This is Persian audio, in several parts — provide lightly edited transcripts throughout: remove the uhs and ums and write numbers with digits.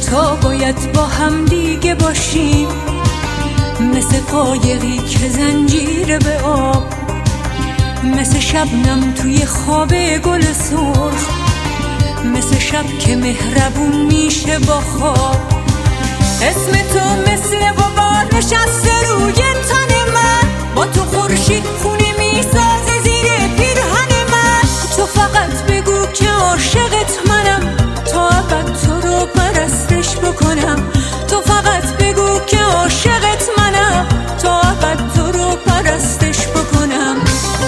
دوتا باید با هم دیگه باشیم، مثل قایقی که زنجیره به آب، مثل شبنم توی خواب گل سرخ، مثل شب که مهربون میشه با خواب. اسم تو مثل غبار نشسته روی تن من، با تو خورشید خونه میسازه زیر پیرهن من. تو فقط بگو که عاشقت منم، تا ابد تو رو پرستش بکنم. تو فقط بگو که عاشقت منم، تا ابد تو رو پرستش بکنم.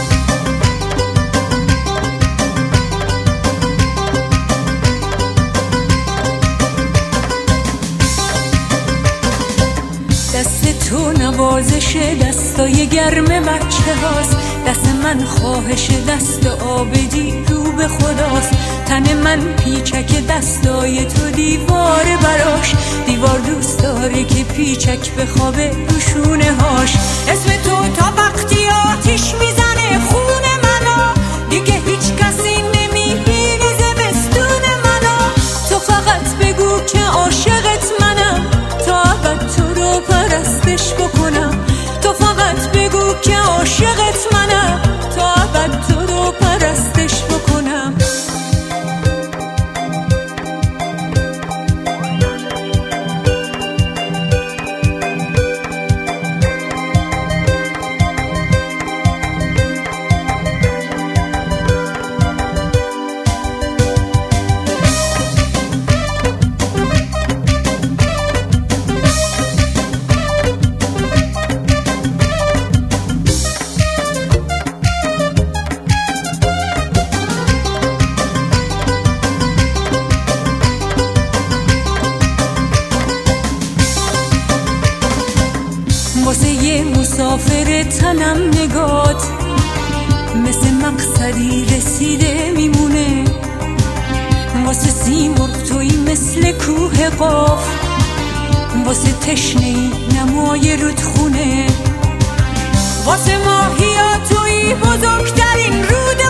دست تو نوازش دستای گرم بچه هاست، دست من خواهش دست آبدی رو به خداست. تن من پیچک دستای تو دیواره براش، دیوار دوست داره که پیچک بخوابه رو شونه هاش. اسم تو تا وقتی آتیش میزنه خون منو، دیگه هیچ کسی نمیبینه زمستون منو. تو فقط بگو که عاشقت منم، تا ابد تو رو پرستش بکنم. تو فقط بگو که عاشقت منم، تا ابد تو رو پرستش بکنم. واسه یه مسافر تنم نگات، مثل مقصدی رسیده میمونه. واسه سیمرغ توی مثل کوه قاف، واسه تشنه‌ای نمای رودخونه. واسه ماهیا توی بزرگترین رود